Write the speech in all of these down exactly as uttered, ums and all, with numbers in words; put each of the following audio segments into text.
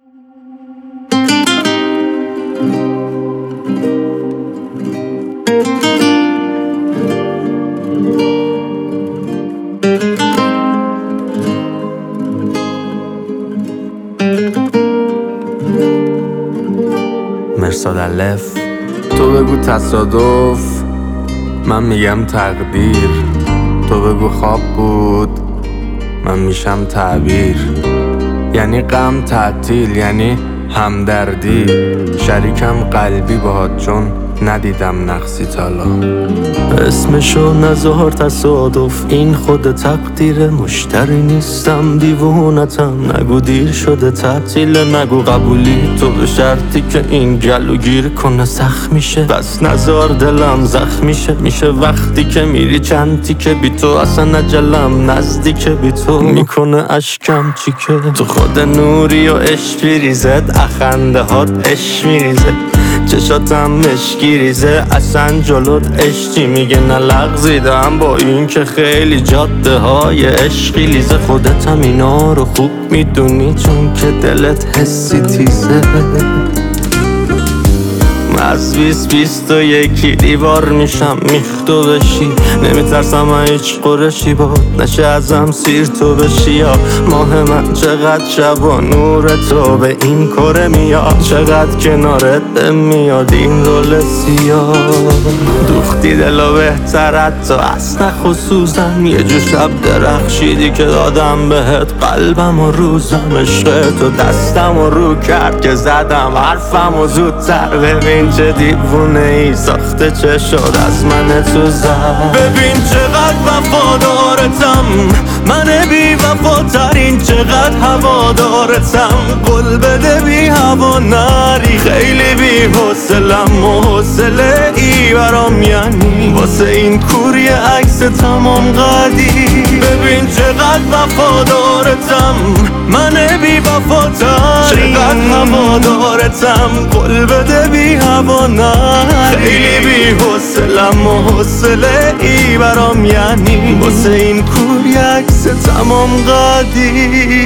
مرصاد الف. تو بگو تصادف، من میگم تقدیر. تو بگو خواب بود، من میشم تعبیر. یعنی غم تعطیل، یعنی همدردی. شریکم قلبی باهات چون ندیدم نقصی تالا. اسمشو نذار تصادف، این خود تقدیر. مشتری نیستم دیوونتم، نگو دیر شده تعطیل. نگو قبولی تو به شرطی که این گلو گیر کنه سخت میشه. بس نذار دلم زخم میشه. میشه وقتی که میری چندی که بی تو اصلا اجلم نزدیک. بی تو میکنه اشکم چیکه. تو خود نوری و عشق میریزد، اخنده هات عشق میریزه. چشاتم مشکی ریزه، اصلا جلوت عشقی میگه نه لغزیدم. با این که خیلی جاده های عشقی لیزه. خودت هم اینا رو خوب میدونی چون که دلت حسی تیزه. از بیست بیست و یکی دیوار میشم میختو بشی. نمیترسم من هیچ قرشی باد نشه ازم سیر تو بشی. یا ماه من چقدر شب و نور تو به این کره میاد. چقدر کنارت میاد این رول سیاه. دوختی دلو بهترت تو اصلا خصوصا. یه جو شب درخشیدی که دادم بهت قلبم و روزم. عشق تو دستم و رو کرد که زدم حرفم و زودتر. ببین چه دیوونه ای ساخته چه شد از من تو زد. ببین چقدر وفادارتم، من بی وفاترین. چقدر هوادارتم، قول بده بی هوا نری. خیلی بی حوصلم و حوصله ای برام یعنی واسه این کوری عکس تمام قدی. ببین چقدر وفادارتم، من بی وفاترین. چقدر هوادارتم، قول بده بی هوا نری. خیلی بی حوصلم و حوصله ای برام یعنی واسه این کوری عکس تمام قدی.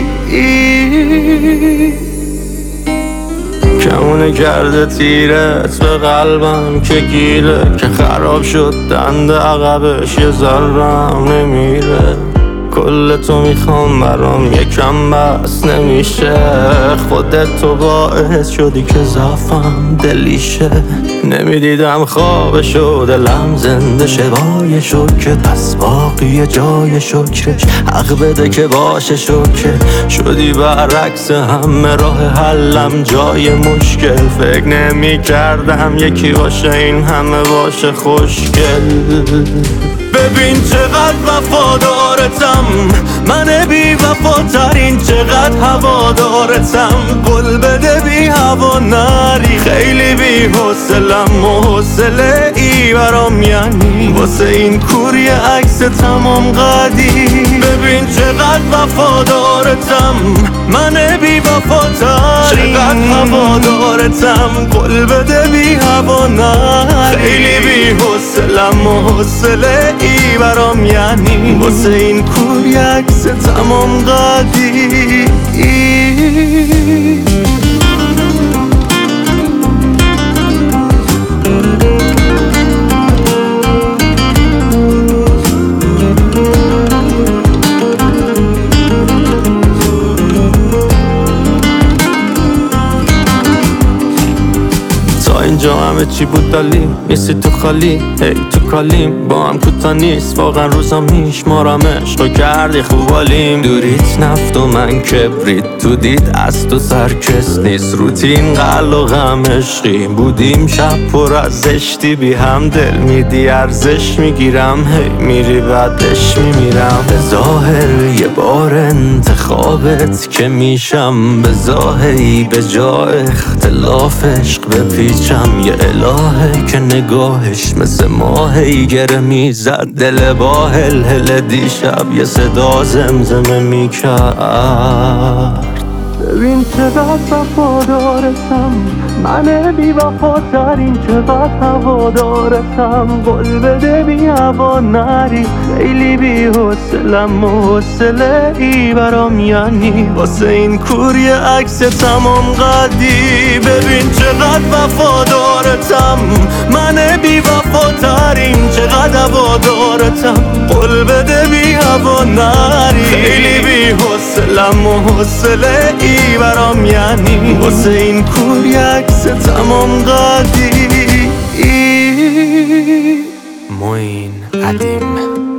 کمونه کرده تیرت به قلبم که گیره. که خراب شد دنده عقبش یه ذرم نمیره. کل تو میخوام برام یکم بس نمیشه. خودت تو باعث شدی که ضعفم دلیشه. نمیدیدم خوابشو دلم زنده شه. وای شکر پس باقی جای شکرش. حق بده که باشه شکر. شدی برعکس همه راه حلم جای مشکل. فکر نمی کردم یکی باشه این همه باشه خوشگل. ببین چقدر وفادارتم، من بی وفاترین. چقدر هوادارتم، قول بده بی هوا نری. خیلی بی حوصلم و حوصله ای برام یعنی واسه این کوری عکس تمام قدی. ببین چقدر وفادارتم، من بی وفاترین. چقدر هوادارتم، قول بده بی هوا نری. خیلی بی حوصلم و حوصله ای برام یعنی واسه این کوری عکس تمام قدی. اینجا همه چی بود دالی، نیستی تو خالی. هی تو کالیم با هم کوتا نیست. واقعا روزا میشمارم عشقو کردی خوبالیم. دوریت نفت و من کبریت تو دید از تو سرکس نیست. روتین قل و غم عشقی بودیم شب پر از زشتی. بی هم دل میدی ارزش میگیرم. هی میری بعدش میمیرم. به ظاهر یه بار انتخابت که میشم. به ظاهری به جا اختلاف عشق بپیچم. یه الهه که نگاهش مثل ماهی گره میزد. دل با هل هل دیشب یه صدا زمزمه میکرد. ببین چقدر وفادارتم، من بی وفاترین چقدر هوادارتم. قول بده بی هوا نری، خیلی بی حوصلم و حوصله ای برام یعنی واسه این کوری عکس تمام قدی. ببین چقدر وفادارتم، من بی وفاترین چقدر هوادارتم. قول بده بی هوا نری، خیلی بی حوصلم و حوصله ای برام یعنی واسه این کوری عکس تمام قدی. معین قدیم